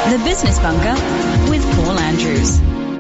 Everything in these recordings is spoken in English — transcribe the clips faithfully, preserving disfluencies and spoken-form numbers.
The Business Bunker with Paul Andrews.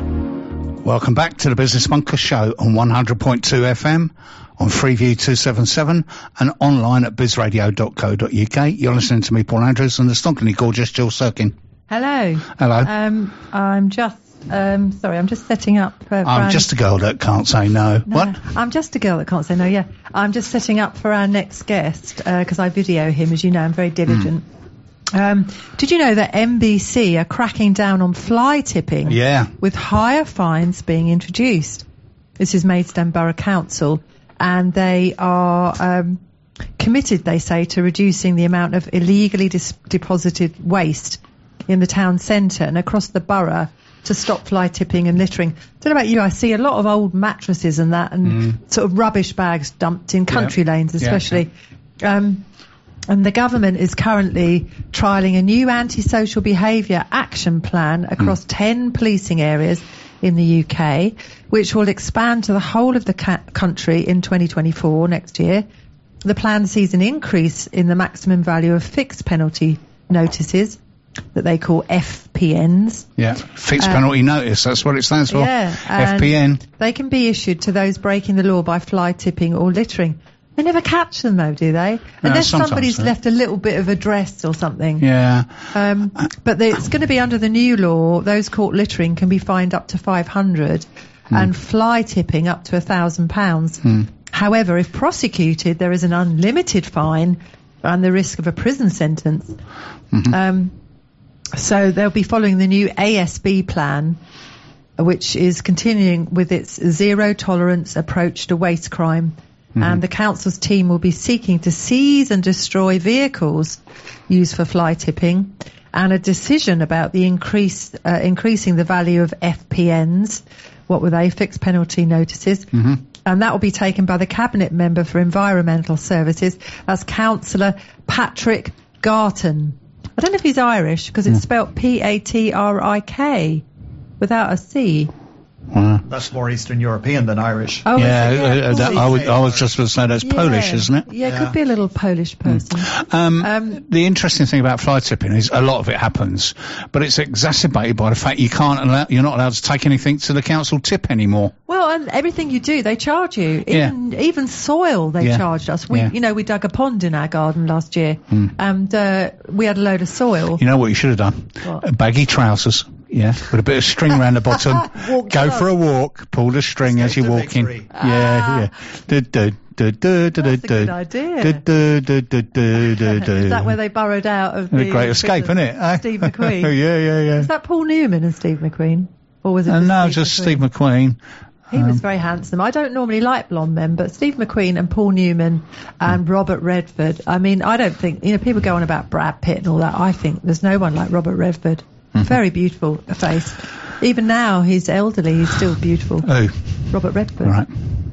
Welcome back to the Business Bunker Show on one hundred point two F M, on Freeview two seventy-seven and online at biz radio dot co dot U K. You're listening to me, Paul Andrews, and the stonkingly gorgeous Jill Sirkin. Hello. Hello. Um, I'm just, um, sorry, I'm just setting up. Uh, I'm our... just a girl that can't say no. no. What? I'm just a girl that can't say no, yeah. I'm just setting up for our next guest, because uh, I video him, as you know, I'm very diligent. Mm. Um, did you know that M B C are cracking down on fly tipping? Yeah. With higher fines being introduced. This is Maidstone Borough Council, and they are um, committed, they say, to reducing the amount of illegally dis- deposited waste in the town centre and across the borough to stop fly tipping and littering. I don't know about you, I see a lot of old mattresses and that, and mm. sort of rubbish bags dumped in country yeah. lanes especially. Yeah. Um, and the government is currently trialling a new antisocial behaviour action plan across mm. ten policing areas in the U K, which will expand to the whole of the ca- country in twenty twenty-four, next year. The plan sees an increase in the maximum value of fixed penalty notices that they call F P Ns. Yeah, fixed um, penalty notice, that's what it stands for. Yeah, F P N. They can be issued to those breaking the law by fly tipping or littering. They never catch them though, do they? No, Unless somebody's so. left a little bit of address or something. Yeah. Um, but the, it's going to be under the new law. Those caught littering can be fined up to five hundred, mm. and fly tipping up to a thousand pounds. Mm. However, if prosecuted, there is an unlimited fine and the risk of a prison sentence. Mm-hmm. Um, so they'll be following the new A S B plan, which is continuing with its zero tolerance approach to waste crime. Mm-hmm. And the council's team will be seeking to seize and destroy vehicles used for fly tipping, and a decision about the increase, uh, increasing the value of F P Ns. What were they? Fixed penalty notices. Mm-hmm. And that will be taken by the Cabinet Member for Environmental Services. That's Councillor Patrick Garton. I don't know if he's Irish, because it's mm. spelled P A T R I K without a C. Wow. That's more Eastern European than Irish. Oh, yeah, yeah uh, that, I, would, I was just going to say that's yeah. Polish, isn't it? Yeah, it yeah. could be a little Polish person. Mm. Um, um, the interesting thing about fly tipping is a lot of it happens, but it's exacerbated by the fact you can't allow, you're not allowed to take anything to the council tip anymore. Well, and everything you do, they charge you. Even, yeah. even soil, they yeah. charged us. We, yeah. you know, we dug a pond in our garden last year, mm. and uh, we had a load of soil. You know what you should have done? What? Baggy trousers. Yeah, with a bit of string around the bottom. Go for a walk, pull the string as you're walking. Ah. Yeah, yeah. Do, do, do, do, do, That's do, a good idea. Do, do, do, do, do, do, do. Is that where they burrowed out of the, the Great Escape, isn't it? Eh? Steve McQueen. yeah, yeah, yeah. Is that Paul Newman and Steve McQueen? Or was it uh, just No, Steve just McQueen? Steve McQueen. He um, was very handsome. I don't normally like blonde men, but Steve McQueen and Paul Newman and mm. Robert Redford. I mean, I don't think, you know, people go on about Brad Pitt and all that. I think there's no one like Robert Redford. Mm-hmm. Very beautiful face. Even now, he's elderly, he's still beautiful. Oh. Robert Redford. Right.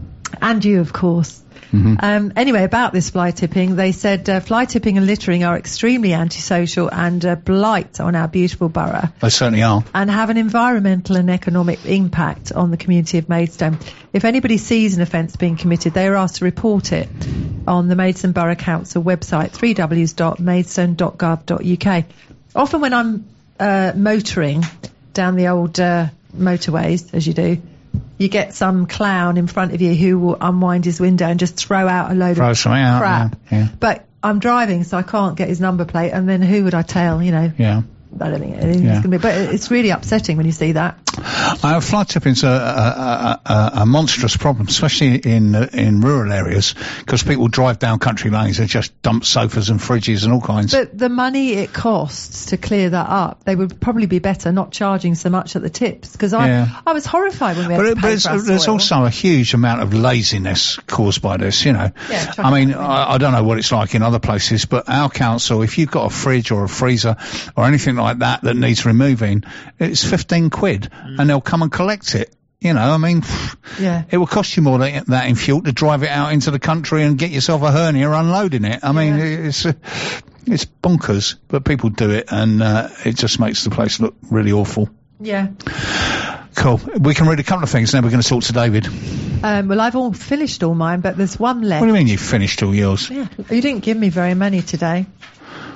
And you, of course. Mm-hmm. Um, anyway, about this fly tipping, they said uh, fly tipping and littering are extremely antisocial and a blight on our beautiful borough. They certainly are. And have an environmental and economic impact on the community of Maidstone. If anybody sees an offence being committed, they are asked to report it on the Maidstone Borough Council website, w w w dot maidstone dot gov dot u k. Often when I'm uh, motoring down the old uh, motorways, as you do, you get some clown in front of you who will unwind his window and just throw out a load throw of something out, crap. Yeah, yeah. But I'm driving, so I can't get his number plate, and then who would I tell, you know? Yeah. I don't think anything's yeah. going to be, but it's really upsetting when you see that. Uh, fly tipping's a, a, a, a monstrous problem, especially in uh, in rural areas, because people drive down country lanes and just dump sofas and fridges and all kinds. But the money it costs to clear that up, they would probably be better not charging so much at the tips, because I yeah. I was horrified when we had but to it, pay but it's, for our there's soil. also a huge amount of laziness caused by this, you know. Yeah, I mean, I, I don't know what it's like in other places, but our council, if you've got a fridge or a freezer or anything like that that needs removing, it's fifteen quid mm. and they'll come and collect it. You know, I mean, yeah. it will cost you more than that in fuel to drive it out into the country and get yourself a hernia unloading it. I mean, yeah. it's uh, it's bonkers, but people do it, and uh, it just makes the place look really awful. Yeah. Cool. We can read a couple of things, now we're going to talk to David. Um, well, I've all finished all mine, but there's one left. What do you mean you finished all yours? Yeah. You didn't give me very many today.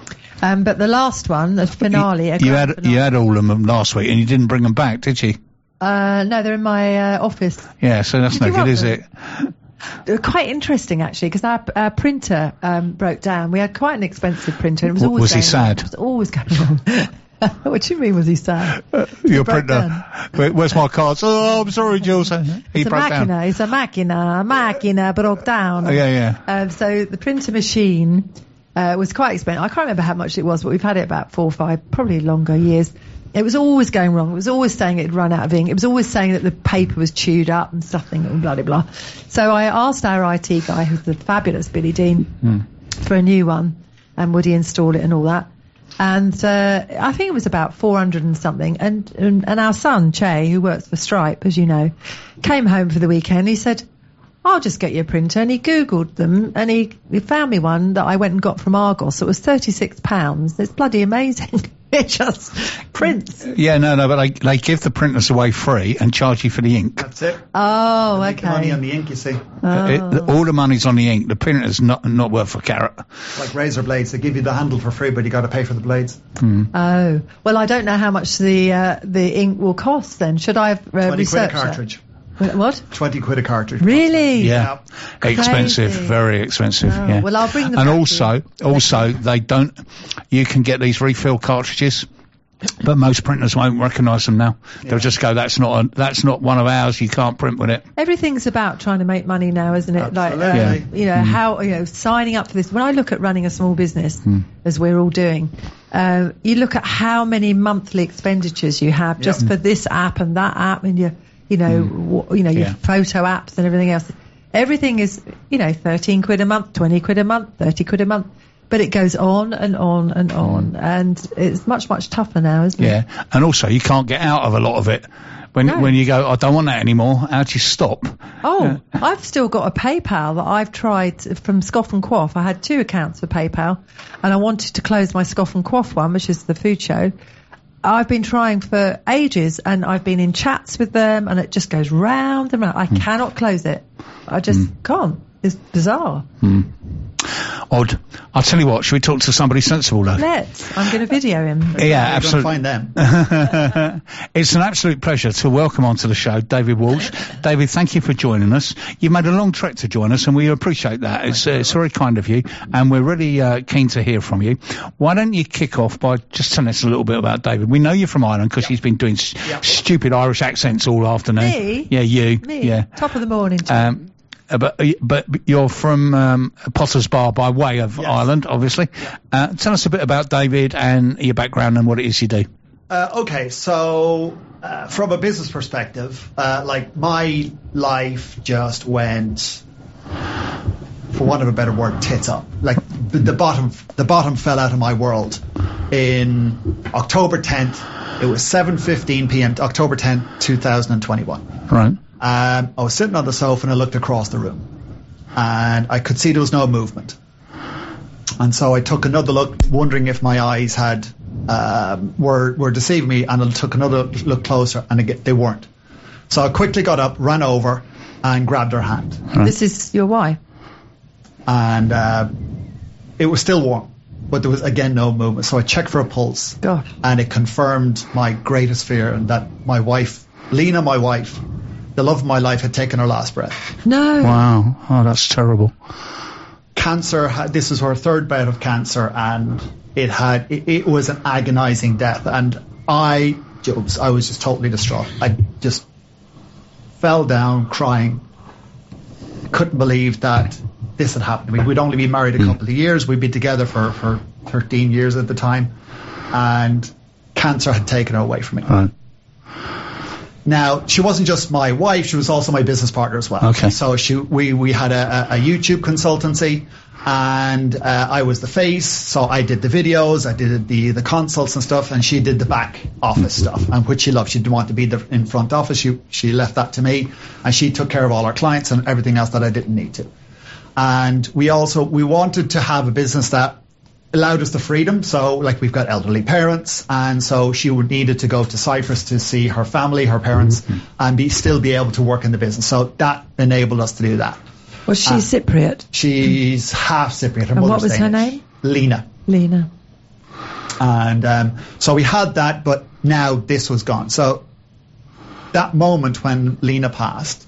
Um, but the last one, the finale, a You grand had finale. you had all of them last week, and you didn't bring them back, did you? Uh, no, they're in my uh, office. Yeah, so that's Did no you good, want is them? it? They were quite interesting actually, because our, our printer um, broke down. We had quite an expensive printer. And it was W- always was he going sad? Wrong. It was always going wrong. What do you mean? Was he sad? Your broke printer. Where- Where's my cards? Oh, I'm sorry, Jules. He It's a broke machina. down. It's a machina. A machina broke down. Oh, yeah, yeah. Um, so the printer machine uh, was quite expensive. I can't remember how much it was, but we've had it about four or five, probably longer years. It was always going wrong. It was always saying it'd run out of ink. It was always saying that the paper was chewed up and something and blah, blah, blah. So I asked our I T guy, who's the fabulous Billy Dean, Hmm. for a new one, and would he install it and all that. And uh, I think it was about four hundred and something. And, and and our son, Che, who works for Stripe, as you know, came home for the weekend. He said, I'll just get you a printer. And he Googled them, and he, he found me one that I went and got from Argos. It was thirty-six pounds. It's bloody amazing. It just prints. Yeah, no, no, but they, they give the printers away free and charge you for the ink. That's it. Oh, Make the money okay. on the ink, you see. Oh. It, the- all the money's on the ink. The printer's not not worth a carrot. Like razor blades, they give you the handle for free, but you got to pay for the blades. Oh. Well, I don't know how much the uh, the ink will cost then. Should I have uh, Twenty quid a researched that? cartridge. Wh- What? Twenty quid a cartridge. Really? Yeah, expensive, Crazy. very expensive. Oh, yeah. well, I'll bring them And back to also, also they don't. You can get these refill cartridges, but most printers won't recognise them now. They'll just go, "That's not a, that's not one of ours. You can't print with it." Everything's about trying to make money now, isn't it? Like, Absolutely. uh, Yeah. you know, how, you know, signing up for this. When I look at running a small business, as we're all doing, uh, you look at how many monthly expenditures you have just for this app and that app and your, you know, w- you know, your Yeah. photo apps and everything else. Everything is, you know, thirteen quid a month, twenty quid a month, thirty quid a month. But it goes on and on and on, and it's much, much tougher now, isn't it? Yeah, and also you can't get out of a lot of it. When No. when you go, I don't want that anymore. How do you stop? Oh, I've still got a PayPal that I've tried from Scoff and Quaff. I had two accounts for PayPal, and I wanted to close my Scoff and Quaff one, which is the food show. I've been trying for ages, and I've been in chats with them, and it just goes round and round. I cannot close it. I just can't. It's bizarre. Odd. I'll tell you what. Should we talk to somebody sensible though? Let's. I'm going to video him. Yeah, You're absolutely. going to find them. It's an absolute pleasure to welcome onto the show David Walsh. David, thank you for joining us. You made a long trek to join us, and we appreciate that. It's, uh, it's very kind of you, and we're really uh, keen to hear from you. Why don't you kick off by just telling us a little bit about David? We know you're from Ireland because he's been doing s- Yep. stupid Irish accents all afternoon. Me? Yeah, you. Me. Yeah. Top of the morning. Jim. Um, uh, but uh, but you're from um, Potter's Bar by way of Yes. Ireland, obviously. Uh, tell us a bit about David and your background and what it is you do. Uh, okay, so uh, from a business perspective, uh, like my life just went, for want of a better word, tits up. Like the, the bottom, the bottom fell out of my world. In October tenth, it was seven fifteen p.m. October tenth, two thousand twenty-one. Right. Um, I was sitting on the sofa and I looked across the room, and I could see there was no movement. And so I took another look, wondering if my eyes had um, were were deceiving me, and I took another look closer, and again, they weren't. So I quickly got up, ran over, and grabbed her hand, This is your wife. and uh, it was still warm, but there was again no movement. So I checked for a pulse, Gosh. and it confirmed my greatest fear, and that my wife, Lena, my wife, the love of my life, had taken her last breath. No. Wow. Oh, that's terrible. Cancer, had, this was her third bout of cancer, and it had it, it was an agonizing death, and I just, I was just totally distraught. I just fell down crying. Couldn't believe that this had happened to me. We'd only been married a couple of years. We'd been together for, for thirteen years at the time, and cancer had taken her away from me. Right. Now, she wasn't just my wife, she was also my business partner as well. Okay. So she, we, we had a, a, a YouTube consultancy, and uh, I was the face, so I did the videos, I did the, the consults and stuff, and she did the back office stuff, and which she loved. She didn't want to be the, in front office, she, she left that to me, and she took care of all our clients and everything else that I didn't need to. And we also, we wanted to have a business that allowed us the freedom. So like we've got elderly parents, and so she would needed to go to Cyprus to see her family, her parents, mm-hmm. and be still be able to work in the business. So that enabled us to do that. Was she Uh, Cypriot? She's half Cypriot. Her And what mother's was her Danish. name? Lena. Lena. And um, so we had that, but now this was gone. So that moment when Lena passed,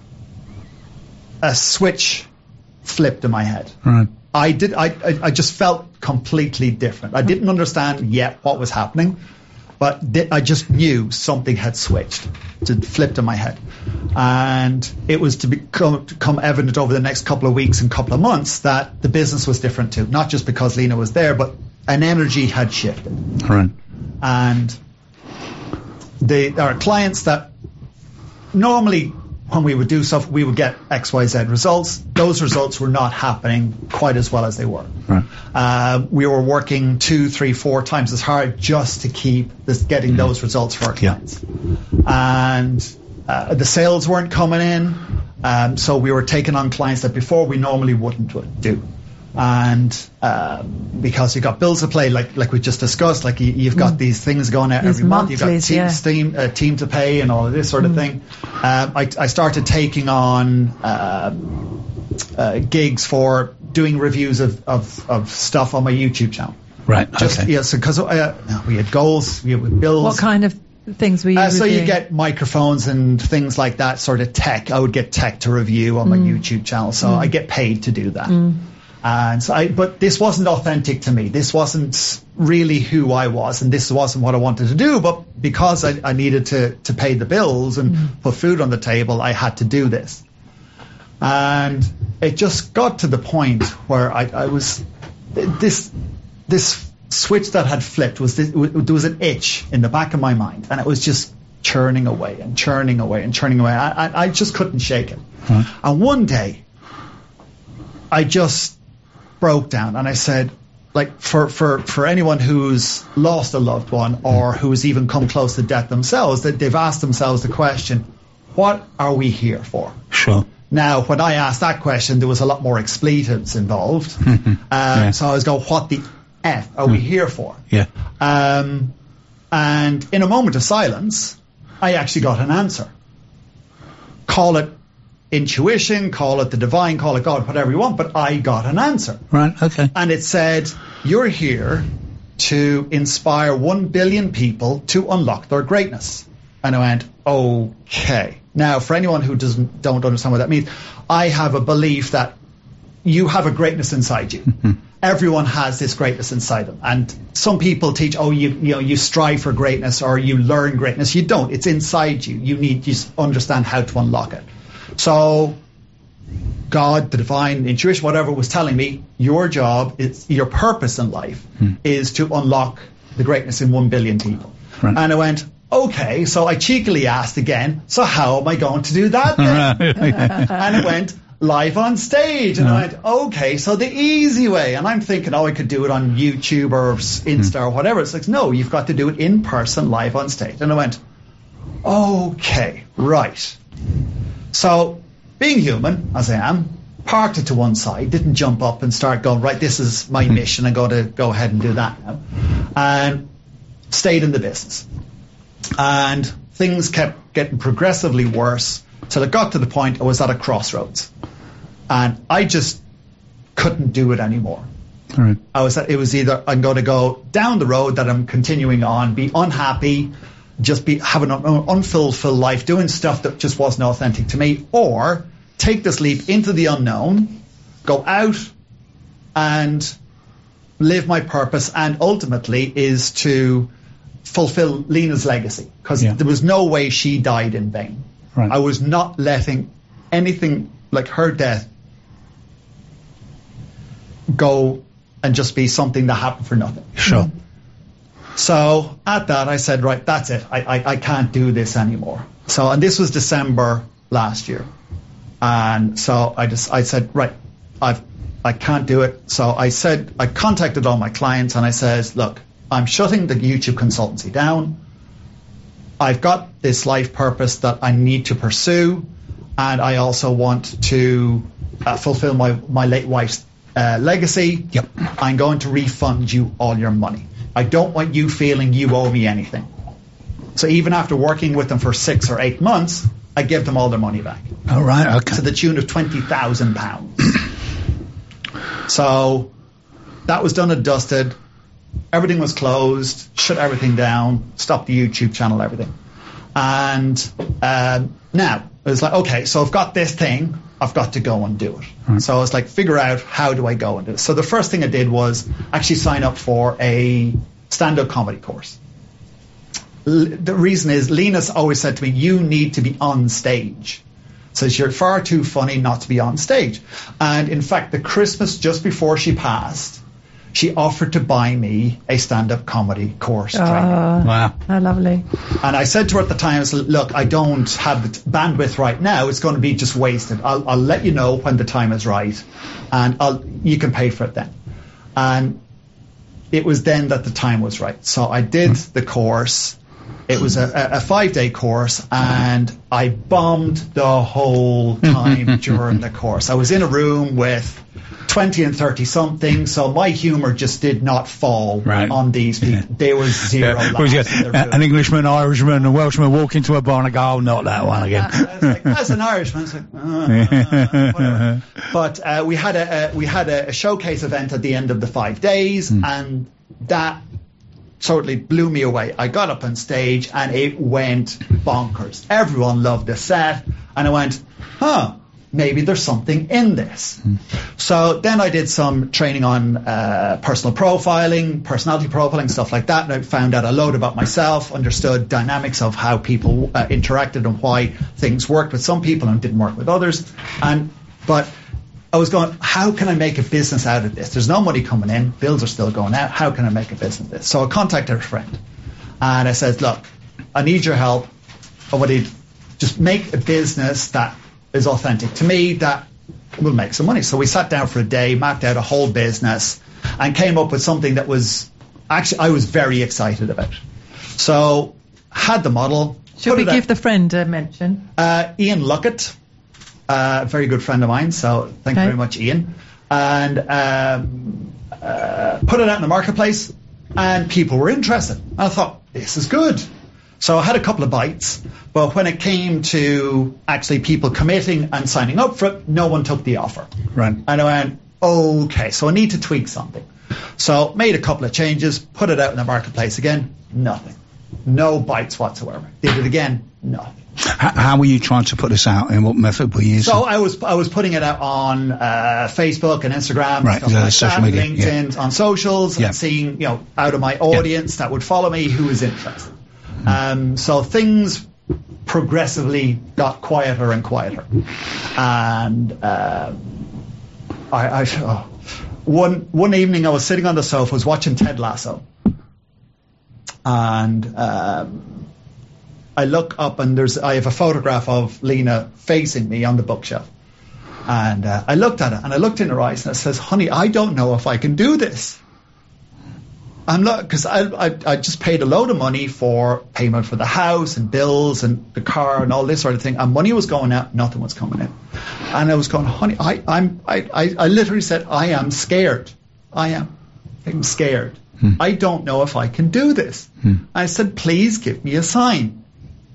a switch flipped in my head. Right. I did. I, I I just felt completely different. I didn't understand yet what was happening, but th- I just knew something had switched. It flipped in my head, and it was to become to become evident over the next couple of weeks and couple of months that the business was different too. Not just because Lena was there, but an energy had shifted. Right. And they there are clients that normally, when we would do stuff, we would get X, Y, Z results. Those results were not happening quite as well as they were. Right. Uh, we were working two, three, four times as hard just to keep this, getting those results for our clients. Yeah. And uh, the sales weren't coming in, um, so we were taking on clients that before we normally wouldn't do. And um, because you've got bills to pay, like like we just discussed, like you, you've got mm. these things going out these every month. You've got team, yeah. steam, uh, team to pay and all of this sort of mm. thing. Um, I, I started taking on uh, uh, gigs for doing reviews of, of, of stuff on my YouTube channel. Right. Just okay. yeah, so because uh, we had goals, we had bills. What kind of things were you uh, so reviewing? you get microphones and things like that, sort of tech. I would get tech to review on my mm. YouTube channel, so mm. I get paid to do that. Mm. And so I, but this wasn't authentic to me. This wasn't really who I was, and this wasn't what I wanted to do. But because I, I needed to, to pay the bills and mm. put food on the table, I had to do this. And it just got to the point where I, I was this this switch that had flipped was this, there was an itch in the back of my mind, and it was just churning away and churning away and churning away. I, I, I just couldn't shake it. Huh. And one day, I just broke down and I said, like, for, for, for anyone who's lost a loved one or who's even come close to death themselves, that they've asked themselves the question, what are we here for? Sure. Now, when I asked that question, there was a lot more expletives involved. um, yeah. So I was going, what the F are we here for? Yeah. Um, and in a moment of silence, I actually got an answer. Call it intuition, call it the divine, call it God, whatever you want, but I got an answer. Right, okay. And it said, you're here to inspire one billion people to unlock their greatness. And I went, okay. Now, for anyone who doesn't don't understand what that means, I have a belief that you have a greatness inside you. Everyone has this greatness inside them. And some people teach, oh, you you know, you strive for greatness or you learn greatness. You don't. It's inside you. You need to understand how to unlock it. So God, the divine, intuition, whatever was telling me, your job, is, your purpose in life hmm. is to unlock the greatness in one billion people. Right. And I went, okay. So I cheekily asked again, so how am I going to do that then? And it went, live on stage. And uh-huh. I went, okay, so the easy way. And I'm thinking, oh, I could do it on YouTube or Insta hmm. or whatever. It's like, no, you've got to do it in person, live on stage. And I went, okay, right. So, being human, as I am, parked it to one side, didn't jump up and start going, right, this is my mission, I'm going to go ahead and do that now. And stayed in the business. And things kept getting progressively worse till it got to the point I was at a crossroads. And I just couldn't do it anymore. All right. I was, it was either I'm going to go down the road that I'm continuing on, be unhappy, just be having an unfulfilled life, doing stuff that just wasn't authentic to me, or take this leap into the unknown, go out and live my purpose, and ultimately is to fulfill Lena's legacy, because yeah. there was no way she died in vain. Right. I was not letting anything like her death go and just be something that happened for nothing. Sure. So at that, I said, right, that's it. I, I, I can't do this anymore. So, and this was December last year. And so I just, I said, right, I've, I can't do it. So I said, I contacted all my clients and I says, look, I'm shutting the YouTube consultancy down. I've got this life purpose that I need to pursue. And I also want to uh, fulfill my, my late wife's uh, legacy. Yep. I'm going to refund you all your money. I don't want you feeling you owe me anything. So even after working with them for six or eight months, I give them all their money back. All right, okay. To the tune of twenty thousand pounds. So that was done and dusted. Everything was closed, shut everything down, stopped the YouTube channel, everything. And um, now it was like, okay, so I've got this thing, I've got to go and do it. Right. So I was like, figure out how do I go and do it. So the first thing I did was actually sign up for a stand-up comedy course. L- the reason is Lena's always said to me, you need to be on stage. Says you're far too funny not to be on stage. And in fact, the Christmas just before she passed, she offered to buy me a stand-up comedy course. Oh, training. Wow. how lovely. And I said to her at the time, I said, look, I don't have the t- bandwidth right now. It's going to be just wasted. I'll, I'll let you know when the time is right, and I'll, you can pay for it then. And it was then that the time was right. So I did the course. It was a, a five-day course, and I bombed the whole time during the course. I was in a room with twenty and thirty something, so my humour just did not fall Right. on these people. Yeah. There was zero Yeah. laughs Was it in the room. an Englishman, an Irishman, a Welshman walk into a bar and I go, oh, not that one again. I was like, as an Irishman, I was like, uh, uh, whatever. But uh, we had a, a we had a, a showcase event at the end of the five days, Mm. and that totally blew me away. I got up on stage and it went bonkers. Everyone loved the set, and I went, huh, maybe there's something in this. Mm. So then I did some training on uh, personal profiling, personality profiling, stuff like that, and I found out a load about myself, understood dynamics of how people uh, interacted and why things worked with some people and didn't work with others. And but I was going, how can I make a business out of this? There's no money coming in, bills are still going out. How can I make a business of this? So I contacted a friend, and I said, look, I need your help. I want to just make a business that is authentic to me, that will make some money. So we sat down for a day, mapped out a whole business, and came up with something that was actually I was very excited about. So had the model. Should we give the friend a mention? Uh, Ian Luckett, uh, a very good friend of mine, so thank Okay. you very much, Ian. And um, uh, put it out in the marketplace, and people were interested. And I thought, this is good. So I had a couple of bites, but when it came to actually people committing and signing up for it, no one took the offer. Right. And I went, okay, so I need to tweak something. So made a couple of changes, put it out in the marketplace again, nothing. No bites whatsoever. Did it again, nothing. How, how were you trying to put this out, and what method were you using? So I was I was putting it out on uh, Facebook and Instagram, Right, stuff yeah, like social that, media, LinkedIn, on socials, Yeah. and seeing, you know, out of my audience that would follow me who was interested. Um, so things progressively got quieter and quieter, and um, I, I oh, one one evening I was sitting on the sofa, was watching Ted Lasso, and um, I look up and there's I have a photograph of Lena facing me on the bookshelf, and uh, I looked at it and I looked in her eyes and I says, "Honey, I don't know if I can do this." I'm not, because I, I I just paid a load of money for payment for the house and bills and the car and all this sort of thing, and money was going out, nothing was coming in, and I was going, honey, I I'm I I, I literally said, I am scared, I am, I'm scared, hmm. I don't know if I can do this. Hmm. I said, please give me a sign,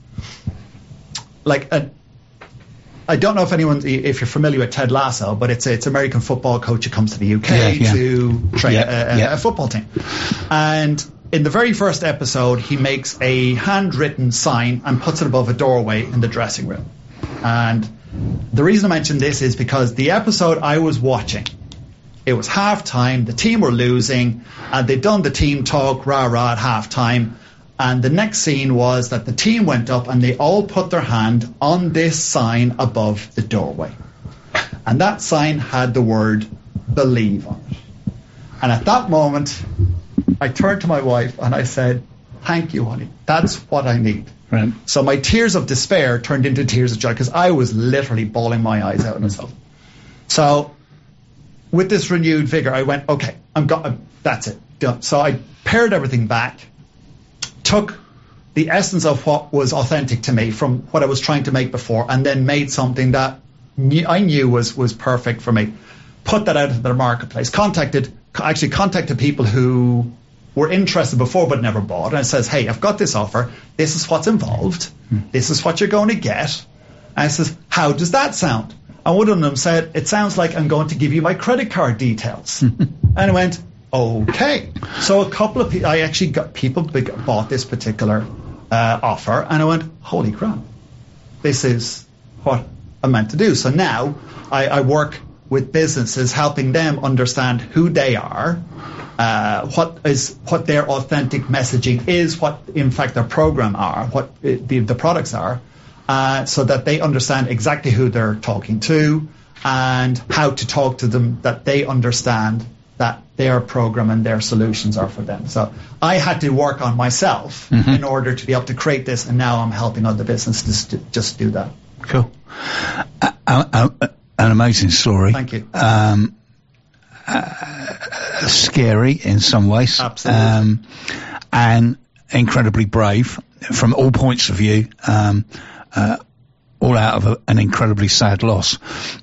like a. I don't know if anyone, if you're familiar with Ted Lasso, but it's a, it's an American football coach who comes to the U K yeah, yeah. to train yeah, a, a, yeah. a football team. And in the very first episode, he makes a handwritten sign and puts it above a doorway in the dressing room. And the reason I mention this is because the episode I was watching, it was half time, the team were losing, and they'd done the team talk, rah rah at half time. And the next scene was that the team went up and they all put their hand on this sign above the doorway. And that sign had the word believe on it. And at that moment, I turned to my wife and I said, thank you, honey. That's what I need. Right. So my tears of despair turned into tears of joy because I was literally bawling my eyes out myself. So with this renewed vigor, I went, okay, I'm go- that's it. Done. So I pared everything back, took the essence of what was authentic to me from what I was trying to make before, and then made something that knew, I knew was was perfect for me. Put that out into the marketplace. Contacted, actually contacted people who were interested before but never bought, and it says, hey, I've got this offer. This is what's involved. Hmm. This is what you're going to get. And I says, how does that sound? And one of them said, it sounds like I'm going to give you my credit card details. And I went, okay. So a couple of people, I actually got people big, bought this particular uh, offer, and I went, holy crap, this is what I'm meant to do. So now I, I work with businesses, helping them understand who they are, uh, what is what their authentic messaging is, what in fact their program are, what it, the, the products are, uh, so that they understand exactly who they're talking to and how to talk to them, that they understand that their program and their solutions are for them. So I had to work on myself mm-hmm. in order to be able to create this, and now I'm helping other businesses to just do that. Cool. Uh, uh, uh, an amazing story. Thank you. Um, uh, scary in some ways. Absolutely. Um, and incredibly brave from all points of view, um, uh, all out of a, an incredibly sad loss.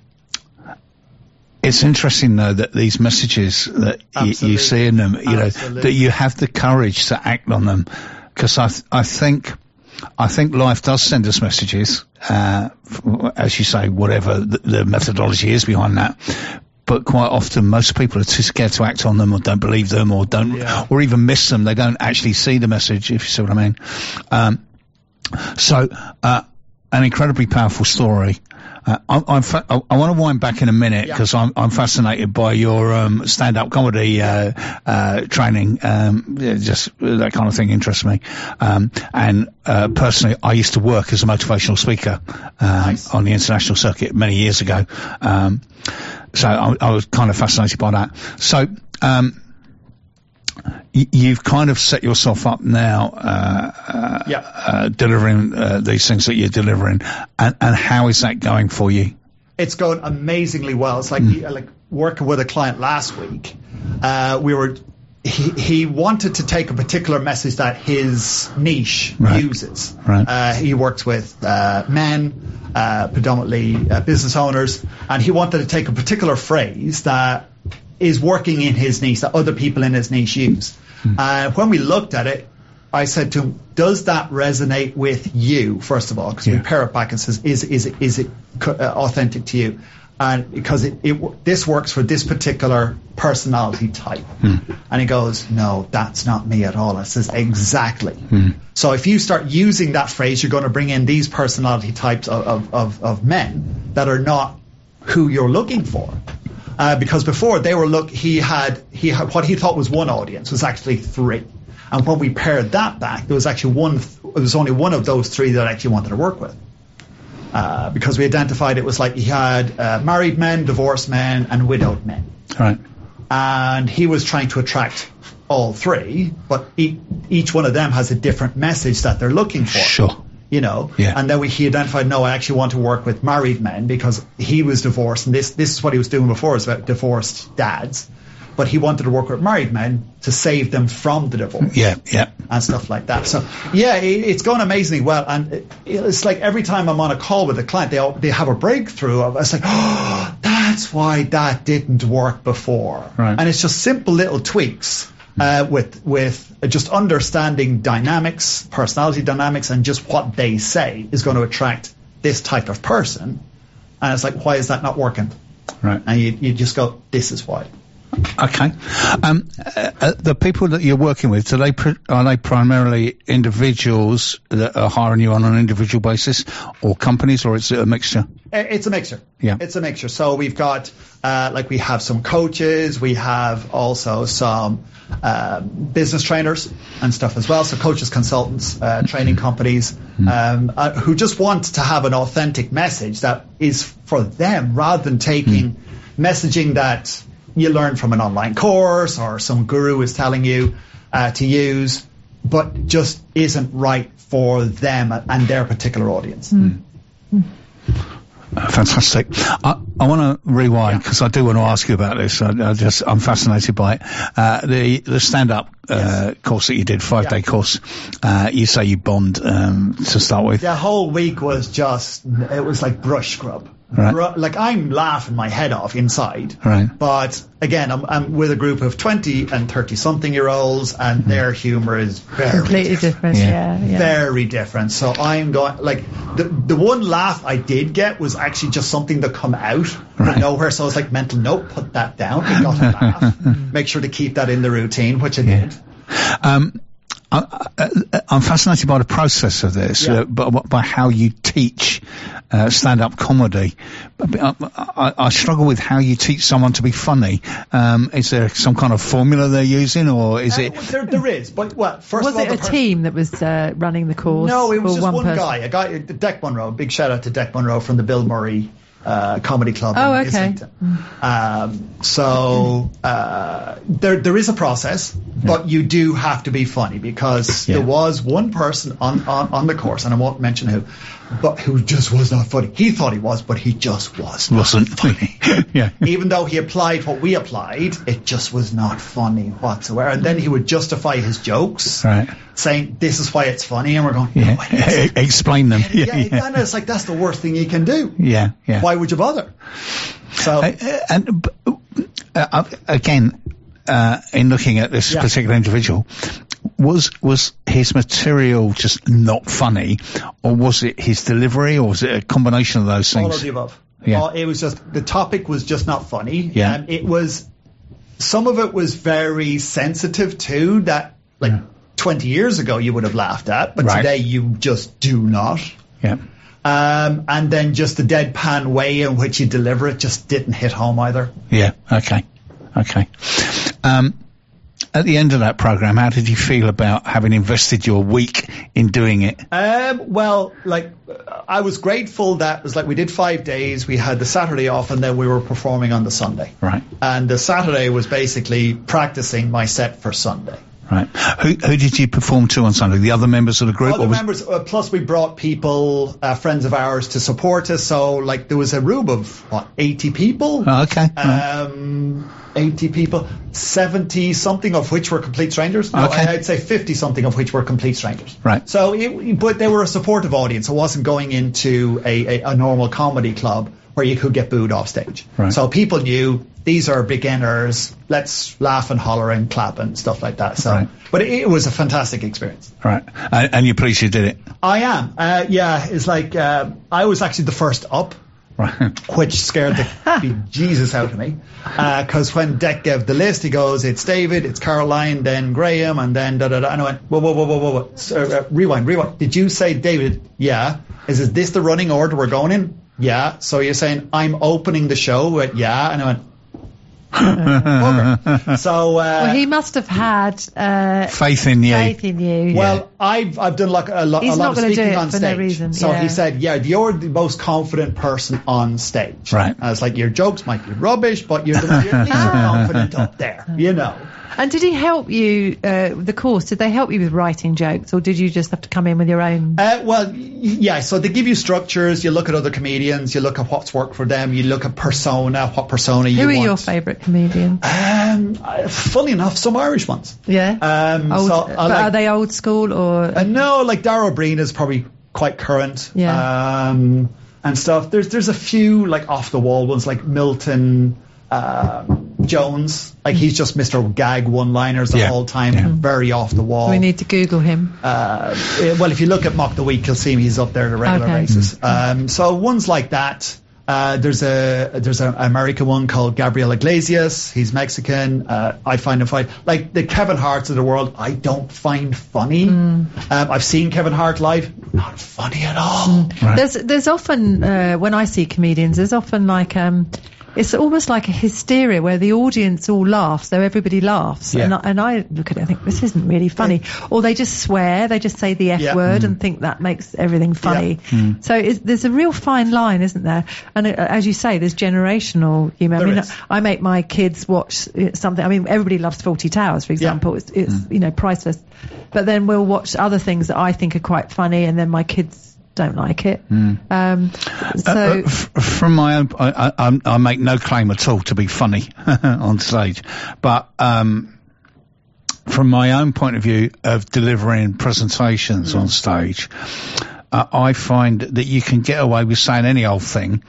It's interesting, though, that these messages that y- you see in them, you know, Absolutely. that you have the courage to act on them. Because I, th- I think, I think life does send us messages, uh, f- as you say, whatever the, the methodology is behind that. But quite often, most people are too scared to act on them, or don't believe them, or don't, Yeah. or even miss them. They don't actually see the message, if you see what I mean. Um, so, uh, an incredibly powerful story. Uh, I'm, I'm fa- I, I want to wind back in a minute because Yeah. I'm, I'm fascinated by your um, stand-up comedy uh, uh, training. Um, yeah, just uh, that kind of thing interests me. Um, and uh, personally, I used to work as a motivational speaker uh, Nice. on the international circuit many years ago. Um, so I, I was kind of fascinated by that. So. Um, You've kind of set yourself up now, uh, uh, Yeah. uh delivering uh, these things that you're delivering, and, and how is that going for you? It's going amazingly well. It's like Mm. like working with a client last week. Uh, we were he, he wanted to take a particular message that his niche Right. uses. Right. Uh, he works with uh, men, uh, predominantly uh, business owners, and he wanted to take a particular phrase that is working in his niche that other people in his niche use. Mm. Uh, when we looked at it, I said to him, does that resonate with you, first of all? Because Yeah. we pair it back and says, is, is, it, is it co- uh, authentic to you? And because it, it this works for this particular personality type. Mm. And he goes, no, that's not me at all. I says, exactly. Mm. So if you start using that phrase, you're going to bring in these personality types of, of, of, of men that are not who you're looking for. Uh, because before they were look, he had he had what he thought was one audience was actually three, and when we paired that back, there was actually one. It was only one of those three that I actually wanted to work with, uh, because we identified it was like he had uh, married men, divorced men, and widowed men, Right. and he was trying to attract all three, but e- each one of them has a different message that they're looking for. Sure. You know, Yeah. and then we, he identified, no, I actually want to work with married men because he was divorced, and this this is what he was doing before, was about divorced dads. But he wanted to work with married men to save them from the divorce. Yeah. Yeah. And stuff like that. So, yeah, it, it's going amazingly well. And it, it's like every time I'm on a call with a client, they all, they have a breakthrough. Of, it's like, oh, that's why that didn't work before. Right. And it's just simple little tweaks. Uh, with with just understanding dynamics, personality dynamics, and just what they say is going to attract this type of person. And it's like, why is that not working? Right. And you, you just go, this is why. Okay. Um, uh, uh, the people that you're working with, do they pr- are they primarily individuals that are hiring you on an individual basis, or companies, or is it a mixture? It's a mixture. Yeah. It's a mixture. So we've got, uh, like we have some coaches, we have also some uh, business trainers and stuff as well. So coaches, consultants, uh, training companies, um, uh, who just want to have an authentic message that is for them, rather than taking messaging that you learn from an online course or some guru is telling you uh, to use, but just isn't right for them and their particular audience. Mm. Uh, fantastic. I, I want to rewind because I do want to ask you about this. I, I just I'm fascinated by it. Uh, the the stand up uh, Yes. course that you did, five day Yeah. course. Uh, you say you bombed um, to start with. The whole week was just, it was like brush scrub. Right. Ru- Like, I'm laughing my head off inside. Right. But again, I'm, I'm with a group of twenty and thirty something year olds, and mm. their humour is very completely different. different. Yeah. Yeah, yeah. Very different. So I'm going, like, the the one laugh I did get was actually just something that come out Right. of nowhere. So I was like, mental note, put that down. I got a laugh. Make sure to keep that in the routine, which I Yeah. did. Um, I, I, I'm fascinated by the process of this, Yeah. uh, but by how you teach uh, stand-up comedy. I, I, I struggle with how you teach someone to be funny. Um, is there some kind of formula they're using, or is Uh, it? there, there is, but well, first Was of all, it the a per- team that was uh, running the course? No, it was or just one, person? guy, a guy, Deck Monroe. Big shout out to Deck Monroe from the Bill Murray uh, Comedy Club. Oh, in okay. Islington. Um, so uh, there, there is a process, but you do have to be funny, because Yeah. there was one person on, on, on the course, and I won't mention who, but who just was not funny. He thought he was, but he just was not Wasn't funny. yeah. Even though he applied what we applied, it just was not funny whatsoever. And then he would justify his jokes, Right. saying this is why it's funny, and we're going, Yeah. no, it isn't. Explain them. Yeah, yeah. And it's like, that's the worst thing you can do. Yeah. Yeah. Why would you bother? So, Uh, uh, and b- uh, uh, again, uh, in looking at this Yeah. particular individual, was was his material just not funny, or was it his delivery, or was it a combination of those all things? of the above. Yeah. All- it was just, the topic was just not funny. Yeah. And it was, some of it was very sensitive too, that like Yeah. twenty years ago you would have laughed at, but Right. today you just do not. Yeah. Um, and then just the deadpan way in which you deliver it just didn't hit home either. Yeah. Okay. Okay. Um, at the end of that program, how did you feel about having invested your week in doing it? Um, well, like, uh, I was grateful that it was like we did five days, we had the Saturday off, and then we were performing on the Sunday. Right. And the Saturday was basically practicing my set for Sunday. Right. Who who did you perform to on Sunday? The other members of the group? Other or was- members, uh, plus we brought people, uh, friends of ours, to support us. So, like, there was a room of, what, eighty people? Oh, okay. Right. Um, eighty people, seventy something of which were complete strangers. No, Okay. I- I'd say fifty something of which were complete strangers. Right. So, it, but they were a supportive audience. It wasn't going into a, a, a normal comedy club where you could get booed off stage. Right. So people knew these are beginners. Let's laugh and holler and clap and stuff like that. So, Right. but it, it was a fantastic experience. Right. And, and you're pleased you did it? I am. Uh, yeah, it's like uh, I was actually the first up, Right. which scared the bejesus out of me. Because when Deck gave the list, he goes, it's David, it's Caroline, then Graham, and then da da da. And I went, whoa, whoa, whoa, whoa, whoa, whoa. So, uh, rewind, rewind. Did you say David? Yeah. Is it this the running order we're going in? Yeah. So you're saying I'm opening the show with yeah? And I went, okay. So, uh, Well, he must have had uh, Faith in you. faith in you. Well, I've I've done like a, lo- He's a lot not of gonna do speaking it on for no stage. reason, So yeah. he said, "Yeah, you're the most confident person on stage." Right. I was like, "Your jokes might be rubbish, but you're, the, you're at least you're confident up there, you know." And did he help you, uh, the course, did they help you with writing jokes, or did you just have to come in with your own? Uh, well, y- yeah. So they give you structures. You look at other comedians. You look at what's worked for them. You look at persona, what persona you Who are want. your favourite comedians? Um, uh, funny enough, some Irish ones. Yeah. Um, Old, so I but like- are they old school or? Uh, no, like Dara O'Brien is probably quite current. Yeah. Um, and stuff. There's there's a few like off the wall ones like Milton um, Jones. Like he's just Mister Gag one-liners the Yeah. whole time. Yeah. Very off the wall. we need to Google him. Uh, eh, well, if you look at Mock the Week, you'll see him. He's up there on a regular Okay. basis. Um, so ones like that. Uh, there's a there's an American one called Gabriel Iglesias. He's Mexican. Uh, I find him funny. Like the Kevin Harts of the world, I don't find funny. Um, I've seen Kevin Hart live. Not funny at all. Right. There's there's often uh, when I see comedians, there's often like um, it's almost like a hysteria where the audience all laughs, so everybody laughs, Yeah. and I, and I look at it and think this isn't really funny, or they just swear, they just say the F Yeah. word and think that makes everything funny. Hmm. So it's, there's a real fine line, isn't there? And uh, as you say, there's generational humour. I There mean, is. I make my kids watch uh, something. I mean, everybody loves Fawlty Towers, for example. It's, it's Hmm. you know priceless. But then we'll watch other things that I think are quite funny, and then my kids don't like it. Um, Uh, so uh, f- from my own, I, I, I make no claim at all to be funny on stage, but um, from my own point of view of delivering presentations on stage, uh, I find that you can get away with saying any old thing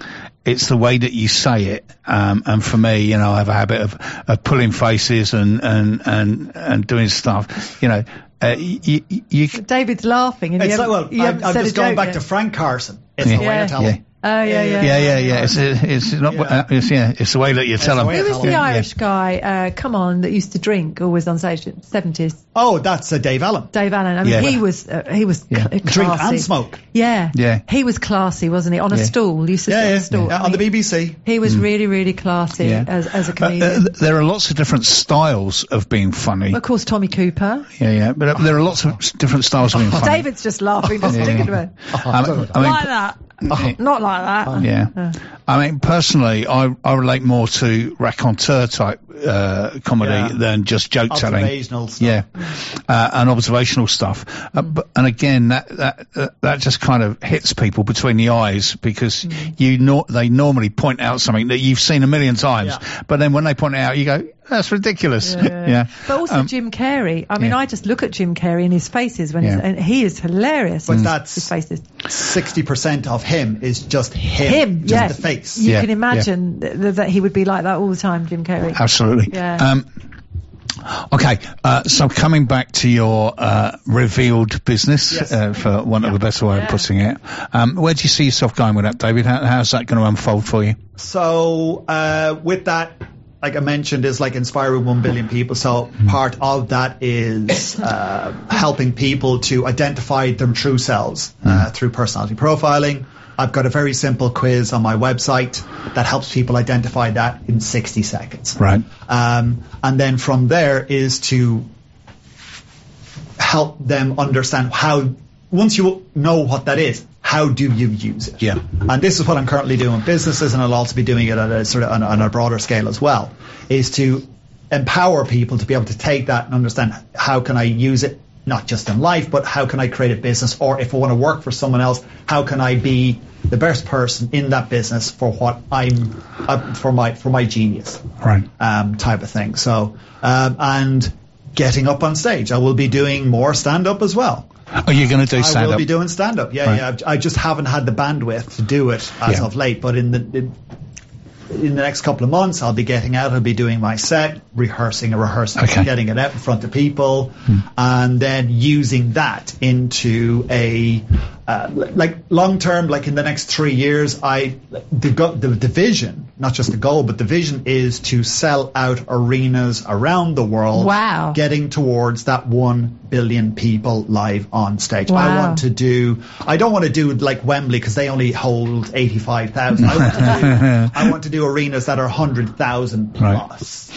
it's the way that you say it. Um, and for me, you know, I have a habit of, of pulling faces and, and, and, and doing stuff, you know, uh, you, you, you David's laughing and It's you like, haven't, well, you I'm, haven't I'm said just a going joke back yet. to Frank Carson. It's Yeah. the way I Yeah. tell Yeah. him. Oh, yeah, yeah. yeah, yeah, yeah. It's, it's not, Yeah. uh, it's, yeah, it's the way that you tell the them. way Who I was tell the him. Irish guy, uh, come on, that used to drink always on stage, seventies? Oh, that's uh, Dave Allen. Dave Allen. I mean, Yeah. he was, uh, he was Yeah. cl- classy. Drink and smoke. Yeah. Yeah. He was classy, wasn't he? On a Yeah. stool. He used to sit Yeah, on yeah, a stool. yeah, on the B B C. He was really, really classy Yeah. as, as a Uh, comedian. uh, there are lots of different styles of being funny. of course, Tommy Cooper. Yeah, yeah. But uh, there are lots of s- different styles of being funny. David's just laughing, just Yeah. thinking about it. I mean, I mean, Like that. Not like that. Yeah. I mean, personally, I, I relate more to raconteur type, uh, comedy Yeah. than just joke telling. Observational stuff. Yeah. Uh, and observational stuff. Uh, but, and again, that, that, uh, that just kind of hits people between the eyes because you know, they normally point out something that you've seen a million times. Yeah. But then when they point it out, you go, that's ridiculous. Yeah. Yeah. But also Um, Jim Carrey. I mean, yeah. I just look at Jim Carrey and his faces when he's, Yeah. and he is hilarious. But his, that's- his faces. sixty percent of him is just him. Him, just yeah. the face. You Yeah, can imagine th- that he would be like that all the time, Jim Carrey. Absolutely. Yeah. Um, okay, uh, so coming back to your uh, revealed business, Yes. uh, for want of a better way Yeah. of putting it, um, where do you see yourself going with that, David? How, how's that going to unfold for you? So uh, with that, like I mentioned, is like inspiring one billion people. So part of that is uh, helping people to identify their true selves uh, through personality profiling. I've got a very simple quiz on my website that helps people identify that in sixty seconds. Right. Um, and then from there is to help them understand how, once you know what that is, how do you use it? Yeah. And this is what I'm currently doing with businesses, and I'll also be doing it at a sort of on, on a broader scale as well, is to empower people to be able to take that and understand how can I use it, not just in life, but how can I create a business, or if I want to work for someone else, how can I be the best person in that business for what I'm, uh, for my for my genius, Right. um, type of thing. So, um, and getting up on stage, I will be doing more stand up as well. Are you going to do I stand will up? be doing stand up. Yeah, Right. yeah. I've- I just haven't had the bandwidth to do it as Yeah. of late. But in the in, in the next couple of months, I'll be getting out. I'll be doing my set, rehearsing and rehearsing, Okay. getting it out in front of people, and then using that into a uh, l- like long term. Like in the next three years, I the, go, the the vision, not just the goal, but the vision is to sell out arenas around the world. Wow. Getting towards that one billion people live on stage. I Wow. want to do. I don't want to do like Wembley because they only hold eighty-five thousand. I want to do. I want to do arenas that are one hundred thousand Right. plus.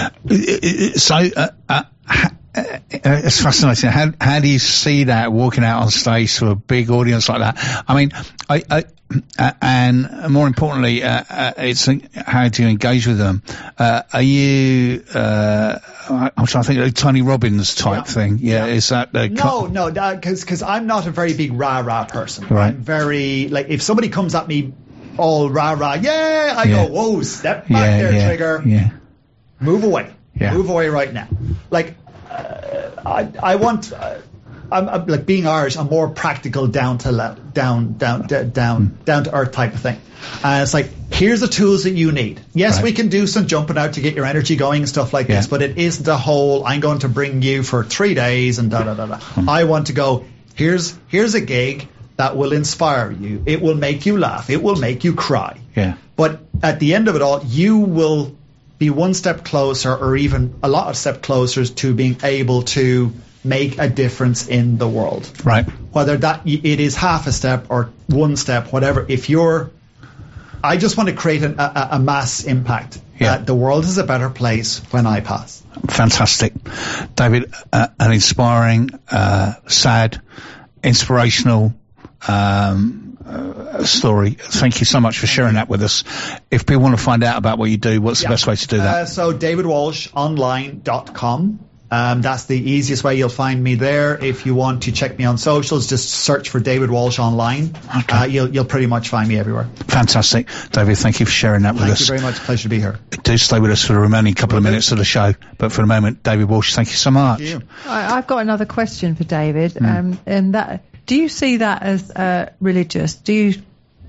So, uh, uh, ha- uh, it's fascinating. How, how do you see that walking out on stage to a big audience like that? I mean, I, I, uh, and more importantly, uh, uh, it's uh, how do you engage with them? Uh, are you? Uh, I'm trying to think of a Tony Robbins type Yeah. thing. Yeah, Yeah. is that the? No, no, because because I'm not a very big rah rah person. Right. I'm very like if somebody comes at me all rah rah, yeah, I Yeah. go whoa, step back Yeah, there, yeah, trigger, yeah. move away, Yeah. move away right now. Like uh, I I want. Uh, I'm, I'm like being Irish. I'm more practical, down to le- down, down, d- down, down to earth type of thing. And it's like, here's the tools that you need. Yes, Right. we can do some jumping out to get your energy going and stuff like Yeah. this, but it isn't a whole. I'm going to bring you for three days and da da da da. I want to go. Here's here's a gig that will inspire you. It will make you laugh. It will make you cry. Yeah. But at the end of it all, you will be one step closer, or even a lot of steps closer to being able to make a difference in the world. Right. Whether that y- it is half a step or one step, whatever. If you're, I just want to create an, a, a mass impact. Yeah. That the world is a better place when I pass. Fantastic. David, uh, an inspiring, uh, sad, inspirational, um, uh, story. Thank you so much for sharing that with us. If people want to find out about what you do, what's the best way to do that? Uh, so david walsh online dot com. Um, that's the easiest way. You'll find me there. If you want to check me on socials, just search for David Walsh online. Okay. Uh, you'll you'll pretty much find me everywhere. Fantastic. David, thank you for sharing that with Thank us. you very much. Pleasure to be here. Do stay with us for the remaining couple of Will do. minutes of the show. But for the moment, David Walsh, thank you so much. Thank you. I, I've got another question for David, um, and that do you see that as uh, religious? Do you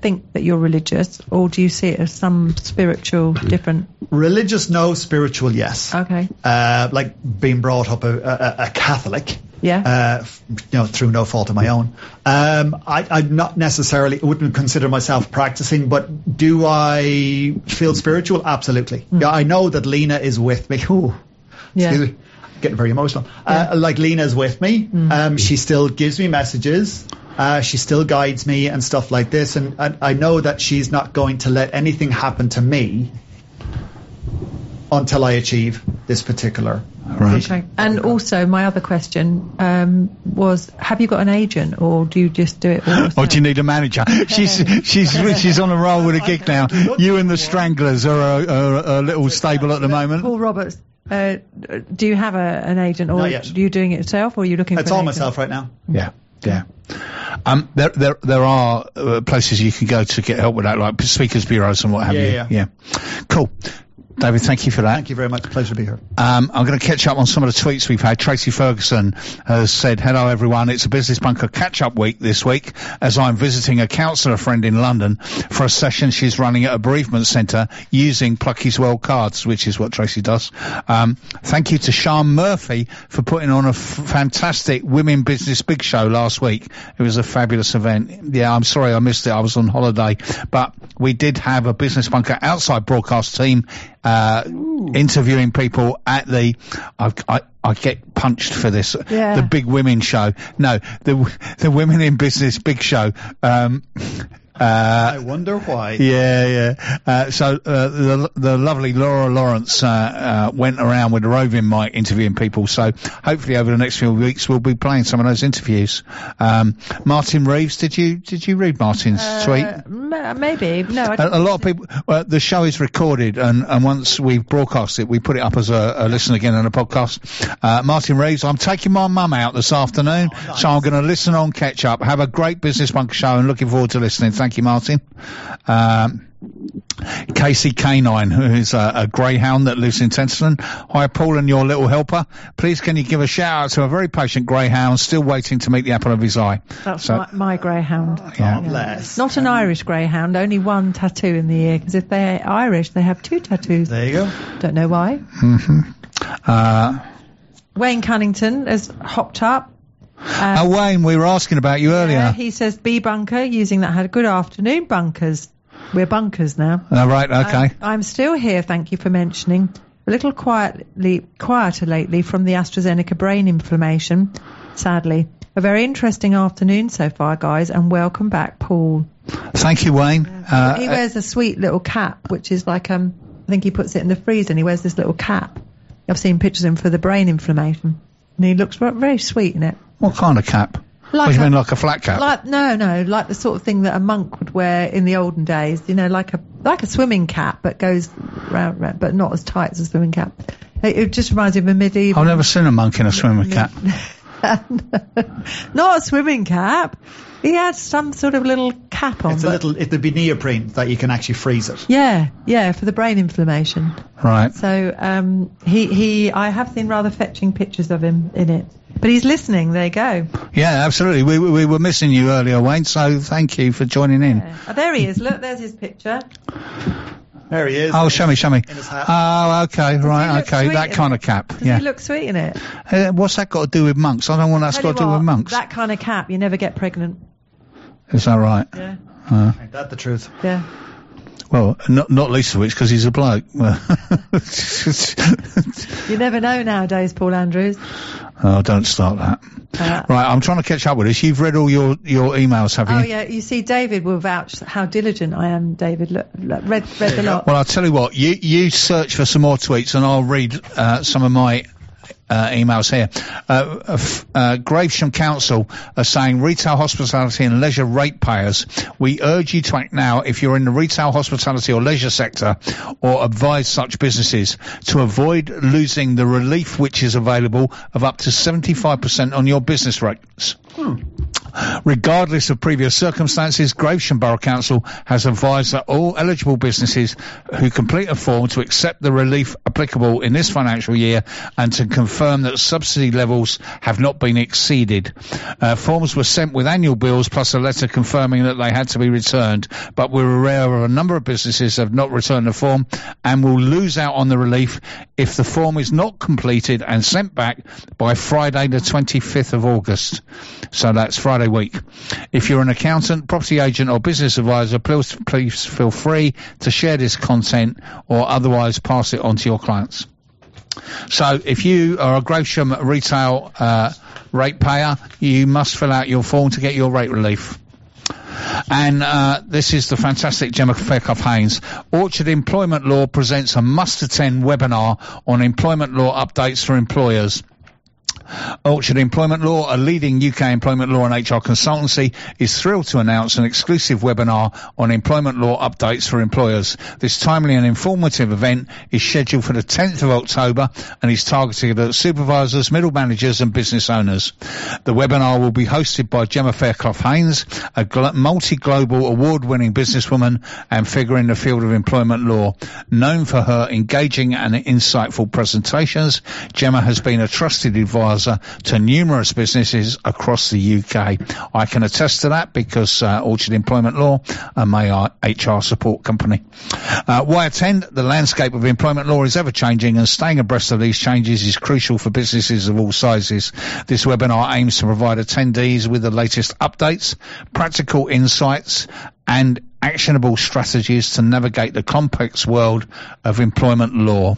think that you're religious, or do you see it as some spiritual different? Religious, no. Spiritual, yes. Okay. Uh, like being brought up a, a, a Catholic. Yeah. Uh, f- you know, through no fault of my own. Um, I, I'm not necessarily, wouldn't consider myself practicing, but do I feel spiritual? Absolutely. Mm. Yeah, I know that Lena is with me. Ooh, Yeah. excuse me. Getting very emotional. Yeah. Uh, like Lena's with me. Mm. Um, she still gives me messages. Uh, she still guides me and stuff like this. And, and I know that she's not going to let anything happen to me until I achieve this particular Right. Okay. And also, my other question um, was: have you got an agent, or do you just do it all yourself? Or do you need a manager? She's she's she's on a roll with a gig now. You and the Stranglers are a, a, a little stable at the moment. Paul Roberts, uh, do you have a, an agent, or Not yet. are you doing it yourself, or are you looking It's for an all agent? myself right now. Yeah, yeah. Um, there there there are uh, places you can go to get help with that, like speakers bureaus and what have Yeah, you. yeah. Yeah. Cool. David, thank you for that. Thank you very much. Pleasure to be here. Um, I'm going to catch up on some of the tweets we've had. Tracy Ferguson has said, hello everyone, it's a Business Bunker catch-up week this week as I'm visiting a counsellor friend in London for a session she's running at a bereavement centre using Plucky's World cards, which is what Tracy does. Um, thank you to Sian Murphy for putting on a f- fantastic Women Business Big Show last week. It was a fabulous event. Yeah, I'm sorry I missed it. I was on holiday, but we did have a Business Bunker outside broadcast team uh interviewing people at the I, I, I get punched for this Yeah. the Big Women Show. No, the the Women in Business Big Show. Um uh I wonder why. yeah, yeah. Uh, so uh, the the lovely Laura Lawrence uh, uh, went around with a roving mic interviewing people. So hopefully over the next few weeks we'll be playing some of those interviews. Um, Martin Reeves, did you did you read Martin's tweet? Uh, m- maybe. No, I A, a lot of people. Well, the show is recorded, and, and once we broadcast it, we put it up as a, a listen again on a podcast. Uh, Martin Reeves, I'm taking my mum out this afternoon, Oh, nice. so I'm going to listen on catch up. Have a great Business Bunker show, and looking forward to listening. Thank you, Martin. Um, Casey Canine, who is a, a greyhound that lives in Tenterden. Hi, Paul and your little helper. Please, can you give a shout out to a very patient greyhound still waiting to meet the apple of his eye? That's So- my, my greyhound. Yeah. God bless. Not an Irish greyhound, only one tattoo in the ear, because if they're Irish, they have two tattoos. There you go. Don't know why. Uh, Wayne Cunnington has hopped up. Uh, oh, Wayne, we were asking about you earlier. yeah, he says, B bunker, using that had good afternoon, bunkers. We're bunkers now. Oh, right, okay. Um, I'm still here, thank you for mentioning. A little quietly, quieter lately from the AstraZeneca brain inflammation, sadly. A very interesting afternoon so far, guys, and welcome back, Paul. Thank you, Wayne. Uh, he wears a sweet little cap, which is like, um, I think he puts it in the freezer and he wears this little cap. I've seen pictures of him for the brain inflammation. And he looks ve- very sweet in it. what kind of cap? Like what do you a- mean, like a flat cap? Like no, no, like the sort of thing that a monk would wear in the olden days. You know, like a like a swimming cap, but goes round, round but not as tight as a swimming cap. It, it just reminds me of a medieval. I've never seen a monk in a swimming cap. Not a swimming cap. He had some sort of little cap on. It's a but- little, it'd be neoprene that you can actually freeze it. Yeah, yeah, for the brain inflammation. Right. So um, he he, I have seen rather fetching pictures of him in it. But he's listening. There you go. Yeah, absolutely. We, we we were missing you earlier, Wayne, so thank you for joining in. Yeah. Oh, there he is. Look, there's his picture. There he is. Oh, show me, show me. In his hat. Oh, okay, right, look okay, sweet that in kind it? of cap. Does Yeah. he look sweet in it? Uh, what's that got to do with monks? I don't know what that's Tell got you to do with what, monks. That kind of cap, you never get pregnant. Is that right? Yeah, Uh, Ain't that the truth? yeah. well, not not least of which because he's a bloke. You never know nowadays, Paul Andrews. Oh, don't start that. Uh, Right, I'm trying to catch up with this. You've read all your, your emails, have you? Oh yeah, you see, David will vouch how diligent I am. David, look, look read read a lot. Well, I'll tell you what. You you search for some more tweets, and I'll read uh, some of my uh, emails here. Uh, uh, f- uh, Gravesham Council are saying retail hospitality and leisure ratepayers. We urge you to act now if you're in the retail hospitality or leisure sector, or advise such businesses to avoid losing the relief which is available of up to seventy-five percent on your business rates. Regardless of previous circumstances, Gravesham Borough Council has advised that all eligible businesses who complete a form to accept the relief applicable in this financial year and to confirm that subsidy levels have not been exceeded. Uh, forms were sent with annual bills plus a letter confirming that they had to be returned, but we're aware of a number of businesses have not returned the form and will lose out on the relief if the form is not completed and sent back by Friday the twenty-fifth of August. So that's Friday week. If you're an accountant, property agent or business advisor, please, please feel free to share this content or otherwise pass it on to your clients. So if you are a Gravesham retail uh, rate payer, you must fill out your form to get your rate relief. And uh, this is the fantastic Gemma Fairclough-Haynes. Orchard Employment Law presents a must-attend webinar on employment law updates for employers. Orchard Employment Law, a leading U K employment law and H R consultancy, is thrilled to announce an exclusive webinar on employment law updates for employers. This timely and informative event is scheduled for the tenth of October and is targeted at supervisors, middle managers and business owners. The webinar will be hosted by Gemma Fairclough-Haynes, a gl- multi-global award-winning businesswoman and figure in the field of employment law. Known for her engaging and insightful presentations, Gemma has been a trusted advisor to numerous businesses across the U K. I can attest to that because uh, Orchard Employment Law are my H R support company. Uh, why attend? The landscape of employment law is ever changing and staying abreast of these changes is crucial for businesses of all sizes. This webinar aims to provide attendees with the latest updates, practical insights and actionable strategies to navigate the complex world of employment law.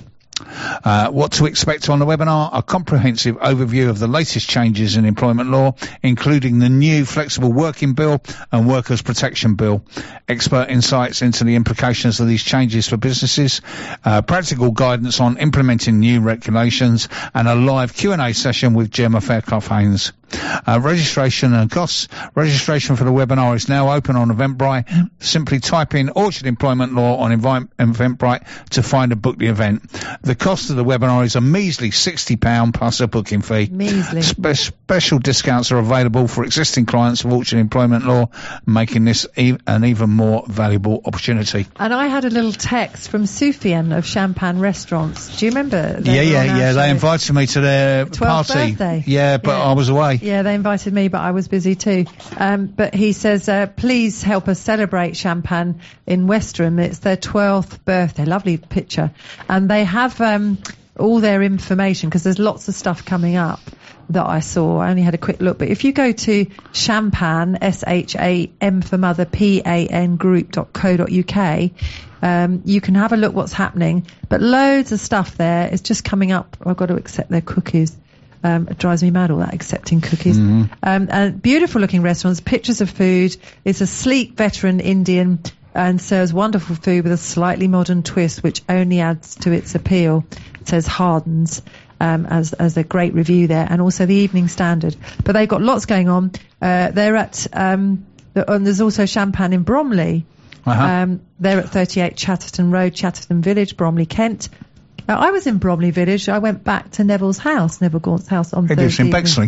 Uh, what to expect on the webinar? A comprehensive overview of the latest changes in employment law, including the new Flexible Working Bill and Workers' Protection Bill. Expert insights into the implications of these changes for businesses, uh, practical guidance on implementing new regulations, and a live Q and A session with Gemma Fairclough-Haynes. Uh, registration and costs. Registration for the webinar is now open on Eventbrite. Simply type in Orchard Employment Law on Eventbrite to find and book the event. The cost of the webinar is a measly sixty pounds plus a booking fee. Measly. Spe- special discounts are available for existing clients of Orchard Employment Law, making this e- an even more valuable opportunity. And I had a little text from Soufiane of Champagne Restaurants. Do you remember? They Yeah, were yeah, on our yeah. They show. invited me to their twelfth party. birthday. Yeah, but Yeah. I was away. Yeah, they invited me, but I was busy too. Um, but he says, uh, please help us celebrate Champagne in Westerham. It's their twelfth birthday. Lovely picture. And they have um, all their information because there's lots of stuff coming up that I saw. I only had a quick look. But if you go to Champagne, S H A M for mother, P A N group dot co dot U K, um, you can have a look what's happening. But loads of stuff there is just coming up. I've got to accept their cookies. Um, it drives me mad, all that accepting cookies. Mm-hmm. Um, and beautiful looking restaurants, pictures of food. It's a sleek veteran Indian and serves wonderful food with a slightly modern twist, which only adds to its appeal. It says Hardens um, as, as a great review there, and also the Evening Standard. But they've got lots going on. Uh, they're at, um, the, and there's also Champagne in Bromley. Uh-huh. Um, they're at thirty-eight Chatterton Road, Chatterton Village, Bromley, Kent. Uh, I was in Bromley Village. I went back to Neville's house, Neville Gaunt's house on It Thursday is in evening. Bexley.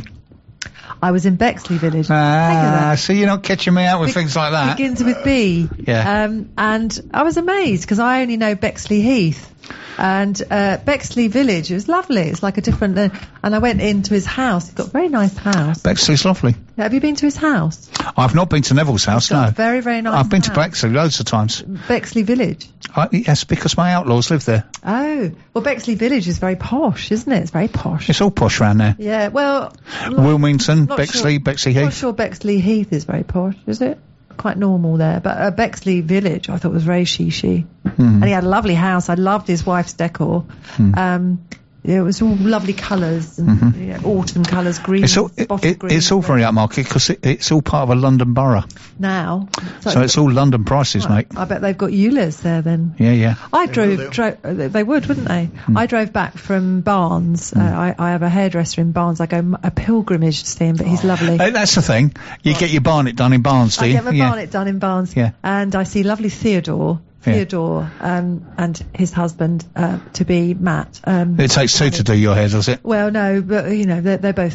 I was in Bexley Village. Think of Ah, that. so you're not catching me out with Be- things like that. Begins with B. Yeah. Um, and I was amazed because I only know Bexley Heath. And uh, Bexley Village, it was lovely. It's like a different... Uh, and I went into his house. He's got a very nice house. Bexley's lovely. Have you been to his house? I've not been to Neville's house, got no. a very, very nice I've been to house. Bexley loads of times. Bexley Village. I, yes, because my outlaws live there. Oh. Well, Bexley Village is very posh, isn't it? It's very posh. It's all posh around there. Yeah, well... Wilmington, Not Bexley, sure, Bexley Not Heath. sure Bexley Heath is very posh, is it? Quite normal there. But uh, Bexley Village, I thought was very she-she. Hmm. And he had a lovely house. I loved his wife's decor. Hmm. Um, it was all lovely colours, and Mm-hmm. you know, autumn colours, green, It's all, it, bottle it, green. it's all very upmarket because it, it's all part of a London borough. Now. So it's all London prices, Right. mate. I bet they've got Eulers there then. Yeah, yeah. I They drove, will do. dro- uh, they would, wouldn't they? Hmm. I drove back from Barnes. Uh, I, I have a hairdresser in Barnes. I go m- a pilgrimage to see him, but he's lovely. Hey, that's the thing. You get your Barnet done in Barnes, do I you? get my yeah. Barnet done in Barnes. Yeah. And I see lovely Theodore, Yeah. Theodore, um, and his husband, uh, to be Matt. Um, It takes two to do your hair, does it? well, no, but, you know, they're, they're both there.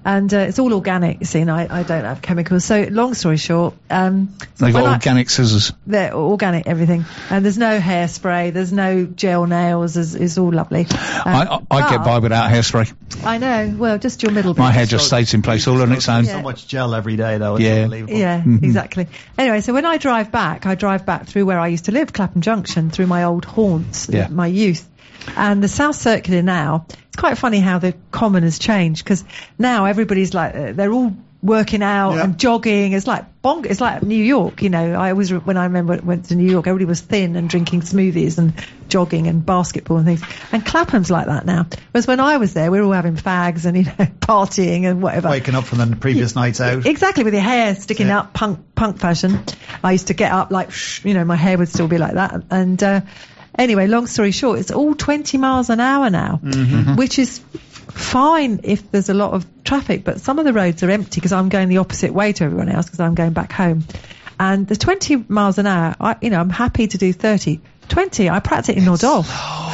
And uh, it's all organic, you see, and I, I don't have chemicals. So long story short, um, They've got when I- organic scissors. they're organic, everything. And there's no hairspray, there's no gel nails, it's, it's all lovely. Um, I, I, I get but- by without hairspray. I know, well, just your middle bit. My hair just stays in place all on its own. So much gel every day, though. It's Yeah. unbelievable. Yeah, Mm-hmm. exactly. Anyway, so when I drive back, I drive back through where I used to live, Clapham Junction, through my old haunts, Yeah. my youth. And the South Circular now, it's quite funny how the common has changed, because now everybody's like, uh, they're all working out Yeah. and jogging. It's like bonk. It's like New York, you know. I always, when I remember went to New York, everybody was thin and drinking smoothies and jogging and basketball and things. And Clapham's like that now. Whereas when I was there, we were all having fags and, you know, partying and whatever. Waking up from the previous nights out. Exactly, with your hair sticking Yeah. up, punk punk fashion. I used to get up like, shh, you know, my hair would still be like that. And uh, anyway, long story short, it's all twenty miles an hour now, Mm-hmm. which is fine if there's a lot of traffic. But some of the roads are empty because I'm going the opposite way to everyone else because I'm going back home. And the twenty miles an hour, I, you know, I'm happy to do thirty. twenty, I practically nod off.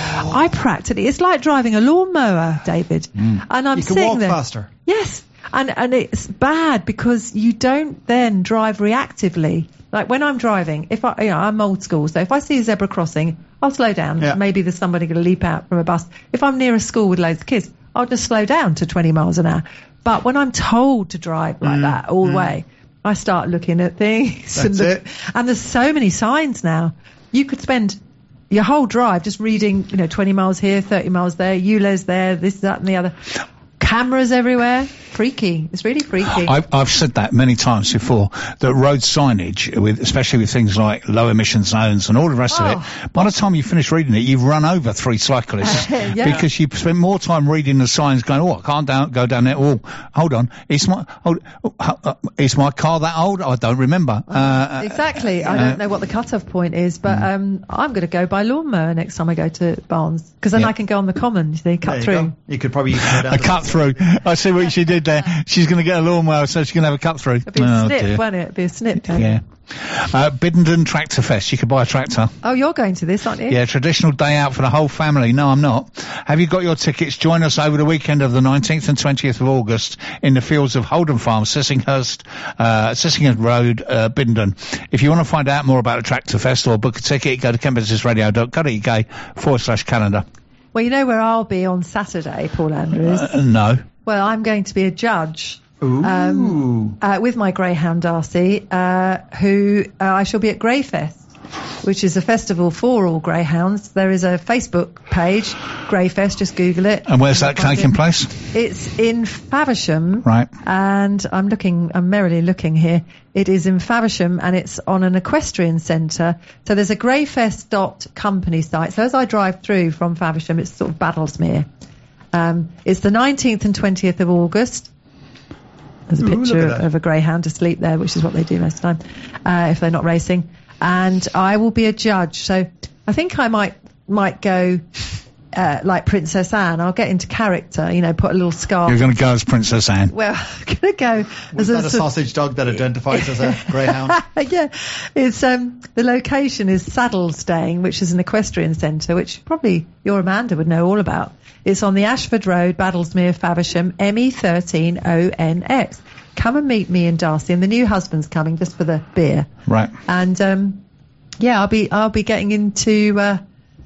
I practically, it's like driving a lawnmower, David. And I'm You can sitting walk there. faster. Yes, and and it's bad because you don't then drive reactively. Like when I'm driving, if I, you know, I'm old school, so if I see a zebra crossing, I'll slow down. Yeah. Maybe there's somebody going to leap out from a bus. If I'm near a school with loads of kids, I'll just slow down to twenty miles an hour. But when I'm told to drive like that all the way, I start looking at things. That's and, look- it. and there's so many signs now. You could spend your whole drive just reading, you know, twenty miles here, thirty miles there, U L E Z there, this, that, and the other. Cameras everywhere. Freaky. It's really freaky. I've, I've said that many times before, that road signage, with, especially with things like low emission zones and all the rest Oh. of it, by the time you finish reading it, you've run over three cyclists Yeah. because you've spent more time reading the signs going, oh, I can't down, go down there. Oh, hold on. Is my, hold, oh, uh, is my car that old? I don't remember. Uh, Exactly. I don't know what the cut-off point is, but um, I'm going to go by lawnmower next time I go to Barnes, because then Yeah. I can go on the common. They There cut you through. go. You could probably go down a to- cut through. I see what she did there. She's going to get a lawnmower, so she's going to have a cut through. It'd be a Oh, snip, dear. won't it? It'd be a snip. Don't Yeah. it? Uh, Biddenden Tractor Fest. You could buy a tractor. Oh, you're going to this, aren't you? Yeah, traditional day out for the whole family. No, I'm not. Have you got your tickets? Join us over the weekend of the nineteenth and twentieth of August in the fields of Holden Farm, Sissinghurst, uh, Sissinghurst Road, uh, Biddenden. If you want to find out more about the Tractor Fest or book a ticket, go to kent radio dot co dot uk forward slash calendar. Well, you know where I'll be on Saturday, Paul Andrews? Uh, no. Well, I'm going to be a judge. Ooh. Um, uh, with my greyhound Darcy, uh, who uh, I shall be at Greyfest, which is a festival for all greyhounds. There is a Facebook page, Greyfest, just Google it. And where's that You'll find taking it. place? It's in Faversham. Right. And I'm looking, I'm merrily looking here. It is in Faversham and it's on an equestrian centre. So there's a greyfest dot company site. So as I drive through from Faversham, it's sort of Battlesmere. Um, it's the nineteenth and twentieth of August. There's a Ooh, picture look at of, that. of a greyhound asleep there, which is what they do most of the time, uh, if they're not racing. And I will be a judge. So I think I might might go uh, like Princess Anne. I'll get into character, you know, put a little scarf. You're going to go as Princess Anne. Well, I'm going to go Was as that a sort- sausage dog that identifies as a greyhound? yeah, it's um the location is Saddlestane, which is an equestrian centre, which probably your Amanda would know all about. It's on the Ashford Road, Battlesmere, Faversham, M E thirteen O N X. Come and meet me and Darcy, and the new husband's coming just for the beer. Right. And um, yeah, I'll be I'll be getting into uh,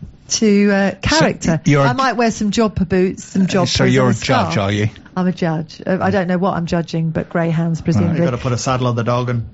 to uh, character. So you're a- I might wear some jobber boots, some jobbers. So you're a and judge, scarf. are you? I'm a judge. Uh, I don't know what I'm judging, but greyhounds presumably. You've got to put a saddle on the dog and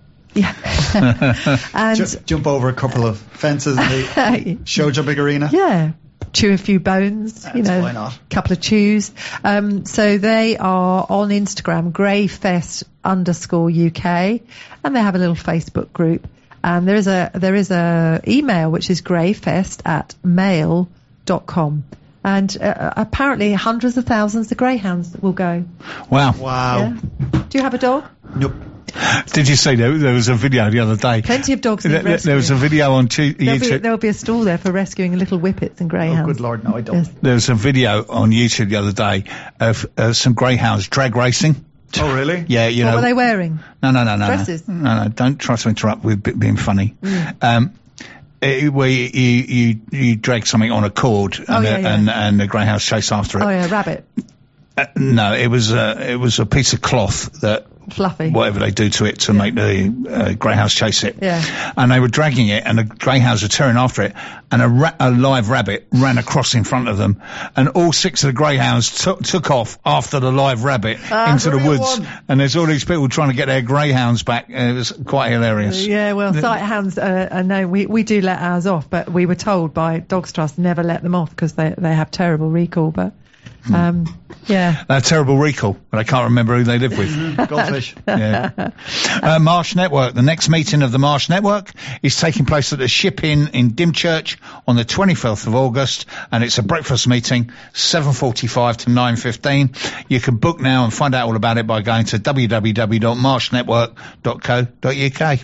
Yeah. and ju- jump over a couple of fences in the show jumping arena. yeah, chew a few bones, you That's know, why not? couple of chews. Um, so they are on Instagram, Greyfest underscore U K, and they have a little Facebook group. And there is a there is a email which is greyfest at mail dot com. And uh, apparently hundreds of thousands of greyhounds will go. Wow. Wow. Yeah. Do you have a dog? Nope. Did you see there, there was a video the other day? Plenty of dogs need There, there- there was a rescuing. video on tu- There'll be, YouTube. there'll be a stall there for rescuing little whippets and Oh, greyhounds. good Lord, no, I don't. Yes. There was a video on YouTube the other day of uh, some greyhounds drag racing. Oh, really? Yeah, you What know. were they wearing? No, no, no, no, Dresses? no, no, no. Don't try to interrupt with b- being funny. Mm. Um, it, where you, you you you drag something on a cord, and, Oh, yeah, the, yeah. and and the greyhounds chase after it. Oh yeah, rabbit. Uh, no, it was uh, it was a piece of cloth that Fluffy. whatever they do to it to Yeah. make the uh, greyhounds chase it. Yeah. And they were dragging it, and the greyhounds were tearing after it, and a, ra- a live rabbit ran across in front of them, and all six of the greyhounds took took off after the live rabbit Ah, into the brilliant woods. one. And there's all these people trying to get their greyhounds back. And it was quite hilarious. Yeah, well, sight hounds, uh, I know we, we do let ours off, but we were told by Dogs Trust never let them off because they, they have terrible recall, but, um, yeah. They have terrible recall, but I can't remember who they live with. Goldfish. Yeah. Uh, Marsh Network. The next meeting of the Marsh Network is taking place at the Ship Inn in Dymchurch on the twenty-fifth of August, and it's a breakfast meeting, seven forty-five to nine fifteen. You can book now and find out all about it by going to w w w dot marsh network dot co dot u k.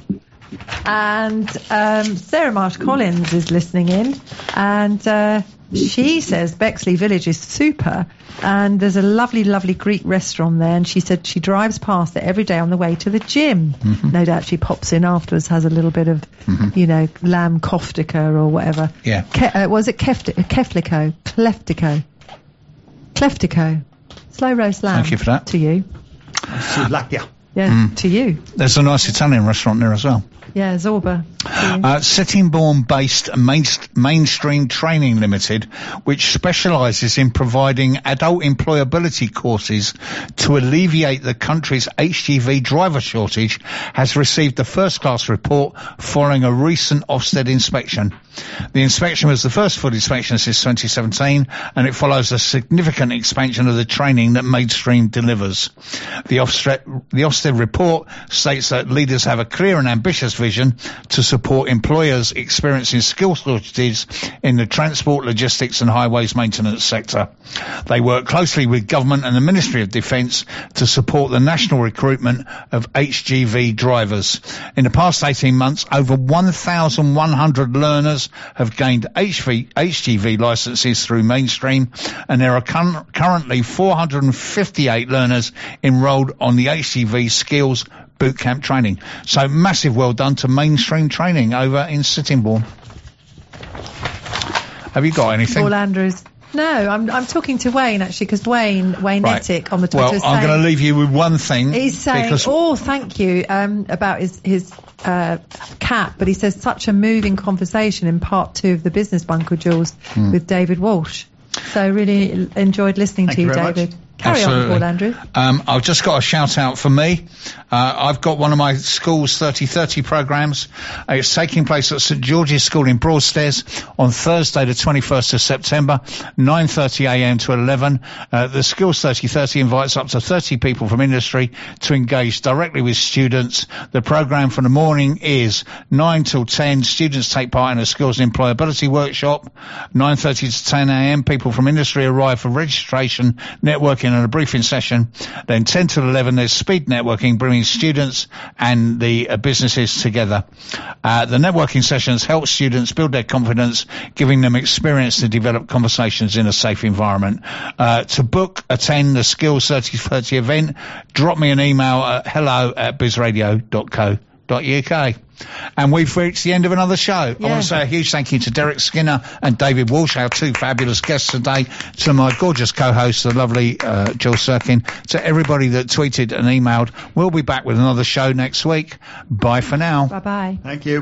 And um, Sarah Marsh Collins is listening in, and uh, she says Bexley Village is super, and there's a lovely, lovely Greek restaurant there, and she said she drives past it every day on the way to the gym. Mm-hmm. No doubt she pops in afterwards, has a little bit of, Mm-hmm. you know, lamb koftica or whatever. Yeah. Ke- uh, was it kefti- keflico? Kleftico? Kleftico. Slow roast lamb. Thank you for that. To you. Souvlakia. Yeah, Mm. to you. There's a nice Italian restaurant there as well. Yeah, Zorba. To you. Uh, Sittingbourne-based main, Mainstream Training Limited, which specialises in providing adult employability courses to alleviate the country's H G V driver shortage, has received a first-class report following a recent Ofsted inspection. The inspection was the first full inspection since twenty seventeen, and it follows a significant expansion of the training that Mainstream delivers. The Ofsted, the Ofsted report states that leaders have a clear and ambitious vision to support employers experiencing skill shortages in the transport, logistics and highways maintenance sector. They work closely with government and the Ministry of Defence to support the national recruitment of H G V drivers. In the past eighteen months, over one thousand one hundred learners have gained H G V licences through Mainstream, and there are con- currently four hundred fifty-eight learners enrolled on the H G V skills bootcamp training. So massive well done to Mainstream Training over in Sittingbourne. Have you got anything? Paul Andrews. No, I'm I'm talking to Wayne actually, because Wayne Wayne Right. Ettick on the Twitter. Well, is I'm saying, going to leave you with one thing. He's saying, because "Oh, thank you," um, about his his uh, cat, but he says such a moving conversation in part two of the Business Bunker, Jules, Hmm. with David Walsh. So really enjoyed listening Thank to you you, very much. David. Carry Absolutely. on, Paul Andrews. Um, I've just got a shout out for me. Uh, I've got one of my school's thirty thirty programmes. Uh, it's taking place at St George's School in Broadstairs on Thursday the twenty-first of September, nine thirty a m to eleven. Uh, the school's thirty thirty invites up to thirty people from industry to engage directly with students. The programme for the morning is nine till ten. Students take part in a skills and employability workshop. nine thirty to ten a m people from industry arrive for registration, networking and a briefing session. Then ten till eleven there's speed networking, bringing students and the uh, businesses together. Uh, the networking sessions help students build their confidence, giving them experience to develop conversations in a safe environment. Uh, to book, attend the Skills thirty thirty event, drop me an email at hello at bizradio dot co dot u k. And we've reached the end of another show. I Yeah. want to say a huge thank you to Derek Skinner and David Walsh, our two fabulous guests today, to my gorgeous co-host, the lovely uh, Jill Sirkin, to everybody that tweeted and emailed. We'll be back with another show next week. Bye for now. Bye bye. Thank you.